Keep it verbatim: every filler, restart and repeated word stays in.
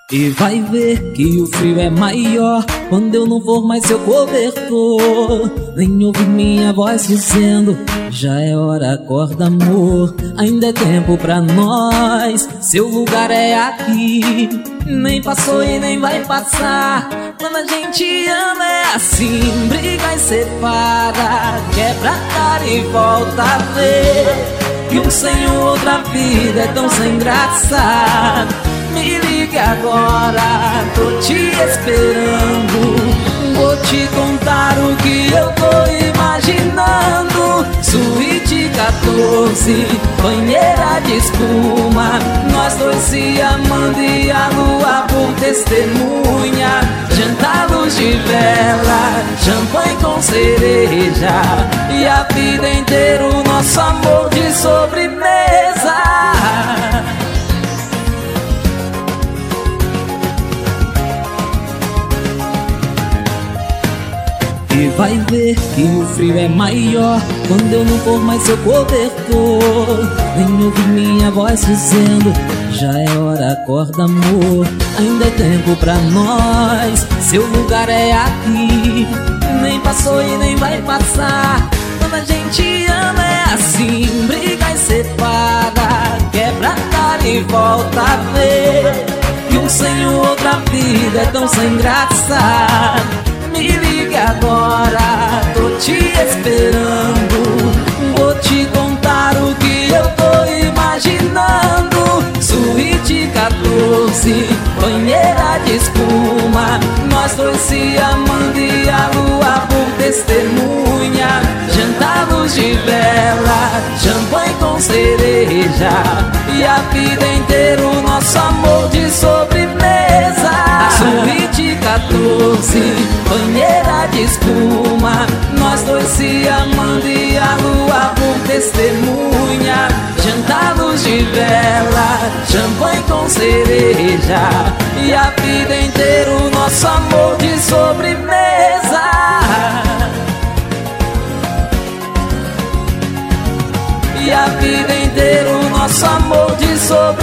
E vai ver que o frio é maior quando eu não for mais seu cobertor. Nem ouvir minha voz dizendo: já é hora, acorda amor. Ainda é tempo pra nós, seu lugar é aqui. Nem passou e nem vai passar. Quando a gente ama é assim, briga e separa, quebra a cara e volta a ver que um sem o outro a vida é tão sem graça. Me ligue agora, tô te esperando. Vou te contar o que eu tô imaginando. Suíte quatorze, banheira de espuma, nós dois se amando e a lua por testemunha. Jantar luz de vela, champanhe com cereja, e a vida inteira o nosso amor de sobremesa. E vai ver que o frio é maior quando eu não for mais seu cobertor. Nem ouvir minha voz dizendo: já é hora, acorda amor. Ainda é tempo pra nós, seu lugar é aqui. Nem passou e nem vai passar. Quando a gente ama é assim, briga e separa, quebra a cara e volta a ver que um sem o outro a vida é tão sem graça. Me ligue agora, tô te esperando. Vou te contar o que eu tô imaginando. Suíte quatorze, banheira de espuma, nós dois se amando e a lua por testemunha. Jantar luz de vela, champanhe com cereja, e a vida inteira o nosso amor de sobremesa. Suíte quatorze, banheira de espuma, nós dois se amando e a lua por testemunha. Jantar luz de vela, champanhe com cereja, e a vida inteira o nosso amor de sobremesa. E a vida inteira o nosso amor de sobremesa.